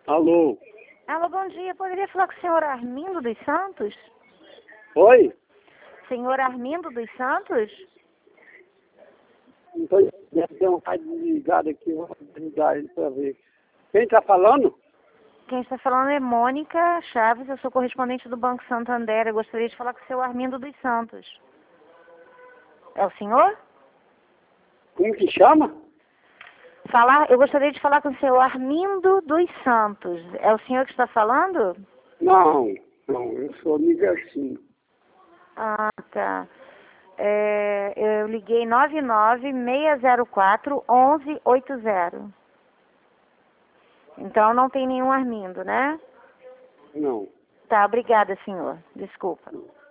Alô? Alô, bom dia. Poderia falar com o senhor Armindo dos Santos? Oi? Senhor Armindo dos Santos? Não tô entendendo, tem um cara desligado aqui, eu vou desligar ele pra ver. Quem tá falando? Quem está falando é Mônica Chaves, eu sou correspondente do Banco Santander. Eu gostaria de falar com o senhor Armindo dos Santos. É o senhor? Como que chama? Eu gostaria de falar com o senhor Armindo dos Santos. É o senhor que está falando? Não, eu sou Nigarcinho. Ah, tá. Eu liguei 99604-1180. Então não tem nenhum Armindo, né? Não. Tá, obrigada, senhor. Desculpa.